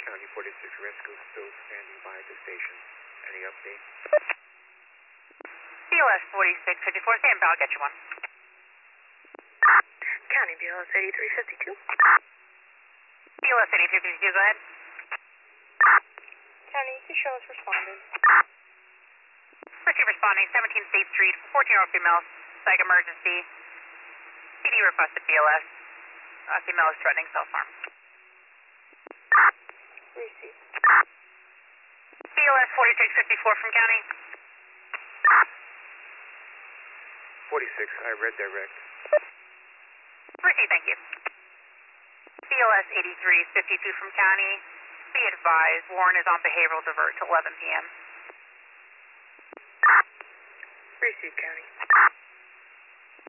County 46 rescue still standing by at the station. Any update? BLS 4654, stand by, I'll get you one. County BLS 8352. BLS 8352, go ahead. County, you can show us responded. Receive responding, 17 State Street, 14-year-old female, psych emergency. PD requested BLS. Female is threatening self-harm. Received. BLS 4654 from County. 46, I read direct. Received, thank you. BLS 8352 from County. Be advised, Warren is on behavioral divert till 11 p.m. Received, County.